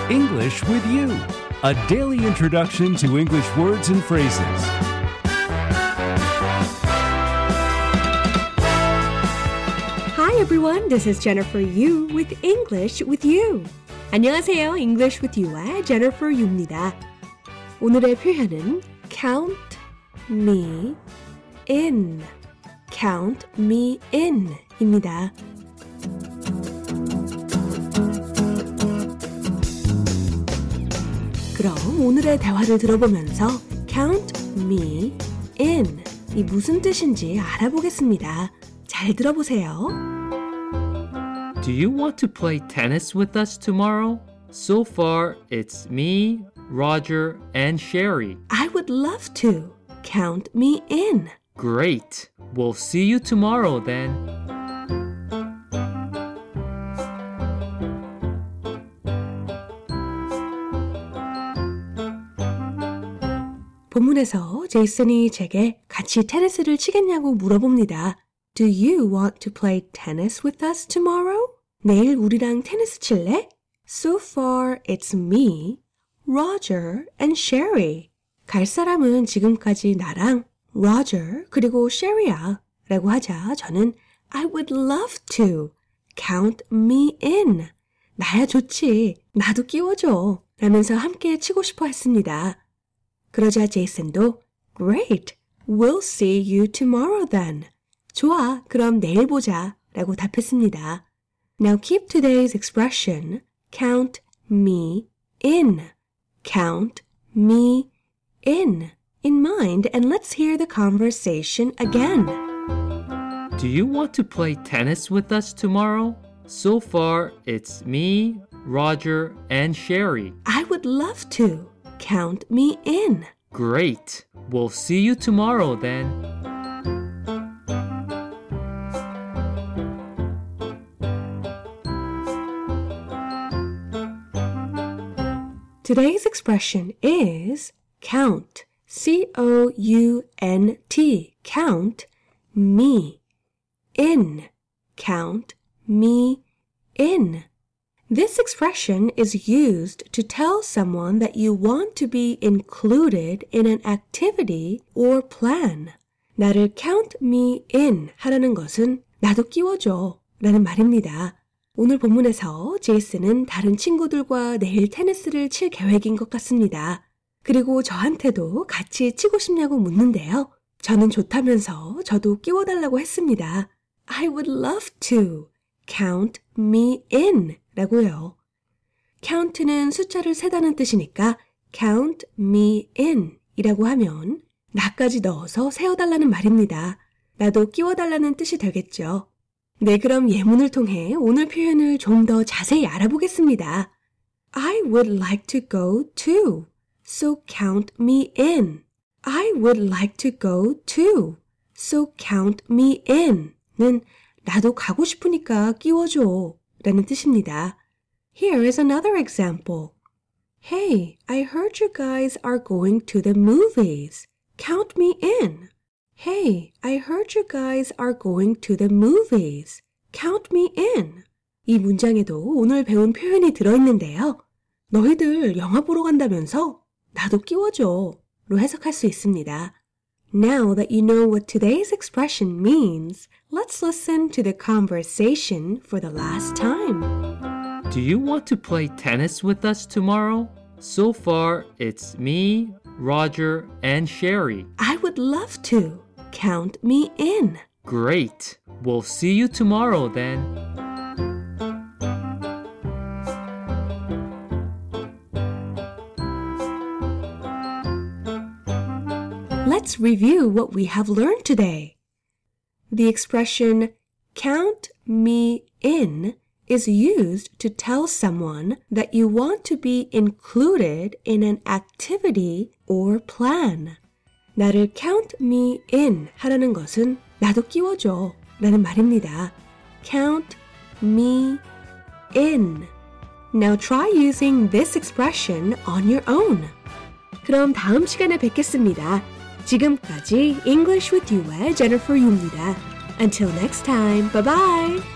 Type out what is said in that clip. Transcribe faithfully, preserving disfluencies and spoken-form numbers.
English with You, a daily introduction to English words and phrases. Hi everyone, this is Jennifer Yu with English with You. 안녕하세요, English with You와 Jennifer Yu입니다. 오늘의 표현은 count me in, count me in 입니다. 그럼 오늘의 대화를 들어보면서 count me in 이 무슨 뜻인지 알아보겠습니다. 잘 들어보세요. Do you want to play tennis with us tomorrow? So far, it's me, Roger, and Sherry. I would love to. Count me in. Great. We'll see you tomorrow then. 본문에서 제이슨이 제게 같이 테니스를 치겠냐고 물어봅니다. Do you want to play tennis with us tomorrow? 내일 우리랑 테니스 칠래? So far, it's me, Roger, and Sherry. 갈 사람은 지금까지 나랑 Roger 그리고 Sherry야 라고 하자 저는 I would love to. Count me in. 나야 좋지. 나도 끼워줘. 라면서 함께 치고 싶어 했습니다. 그러자 제이슨도 Great. We'll see you tomorrow then. 좋아. 그럼 내일 보자. 라고 답했습니다. Now keep today's expression count me in. Count me in in mind and let's hear the conversation again. Do you want to play tennis with us tomorrow? So far, it's me, Roger, and Sherry. I would love to. Count me in. Great. We'll see you tomorrow then. Today's expression is count. C O U N T. Count me in. Count me in. This expression is used to tell someone that you want to be included in an activity or plan. 나를 count me in 하라는 것은 나도 끼워줘 라는 말입니다. 오늘 본문에서 제이슨은 다른 친구들과 내일 테니스를 칠 계획인 것 같습니다. 그리고 저한테도 같이 치고 싶냐고 묻는데요. 저는 좋다면서 저도 끼워달라고 했습니다. I would love to. Count me in 라고요. count는 숫자를 세다는 뜻이니까 count me in 이라고 하면 나까지 넣어서 세어달라는 말입니다. 나도 끼워달라는 뜻이 되겠죠. 네, 그럼 예문을 통해 오늘 표현을 좀 더 자세히 알아보겠습니다. I would like to go too. So count me in. I would like to go too. So count me in. 는 나도 가고 싶으니까 끼워줘 라는 뜻입니다. Here is another example. Hey, I heard you guys are going to the movies. Count me in. Hey, I heard you guys are going to the movies. Count me in. 이 문장에도 오늘 배운 표현이 들어있는데요. 너희들 영화 보러 간다면서? 나도 끼워줘 로 해석할 수 있습니다. Now that you know what today's expression means, let's listen to the conversation for the last time. Do you want to play tennis with us tomorrow? So far, it's me, Roger, and Sherry. I would love to. Count me in. Great. We'll see you tomorrow then. Let's review what we have learned today. The expression count me in is used to tell someone that you want to be included in an activity or plan. 나를 count me in 하라는 것은 나도 끼워줘 라는 말입니다. Count me in. Now try using this expression on your own. 그럼 다음 시간에 뵙겠습니다. 지금까지 English with You의 Jennifer Yu입니다. Until next time, bye-bye!